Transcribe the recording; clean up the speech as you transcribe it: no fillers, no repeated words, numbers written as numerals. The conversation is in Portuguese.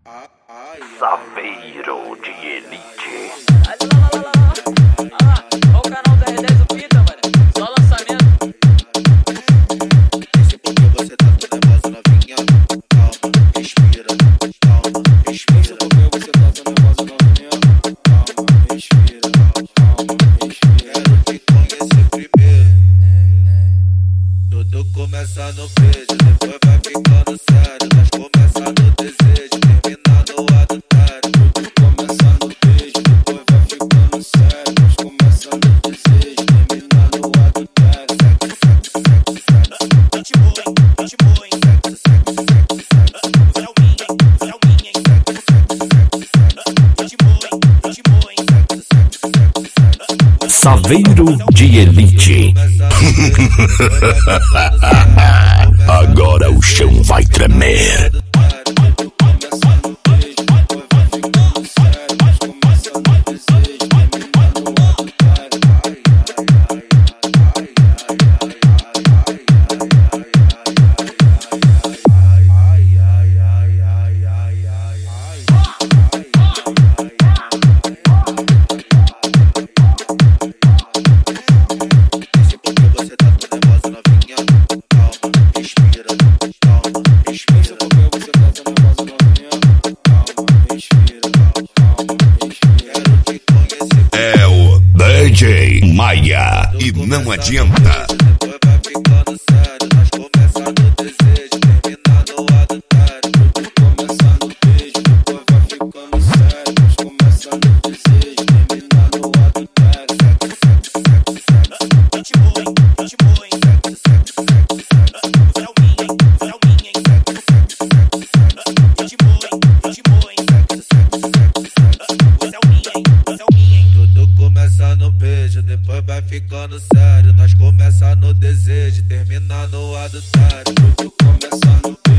Saveiro de Elite. Olha o canal da R10 do Pita, mano. Só lançamento. Esse porque você tá tão nervosa, novinha. Calma, respira. Calma, respira. Esse porque você tá tão nervosa, novinha. Calma, respira. Calma, respira. Quero te conhecer primeiro. Tudo começa no beijo, depois vai ficando sério. Nós começa no desejo, termina no adultério. Tudo começa no beijo, depois vai ficando sério. Nós começa no desejo, termina no adultério. Sexo, sexo, sexo, sexo. Gente boa, gente boa, hein? Sexo, sexo, sexo, sexo. Você é o minha, hein? Você é o minha, hein? Sexo, sexo, sexo, sexo. Gente boa, hein? Gente boa, hein? Sexo, sexo, sexo, sexo. Saveiro de Elite. Agora o chão vai tremer. É o DJ Maia e não adianta. Depois vai ficando sério, nós começa no desejo, termina no adultério. Tudo começa no beijo, depois vai ficando sério. Nós começa no desejo, termina no adultério. Sexo, sexo, sexo, sexo. Gente boa, hein? Gente boa, hein? Sexo, sexo, sexo, sexo. Você é o minha, hein? Você é o minha, hein? Sexo, sexo, sexo, sexo. Gente boa, hein? Gente boa, hein? Sexo, sexo, sexo, sexo. Você é o minha, hein? Você é o minha, hein? Tudo começa no beijo, depois vai ficando sério. Nós começa no desejo, termina no adultério. Tudo começa no beijo.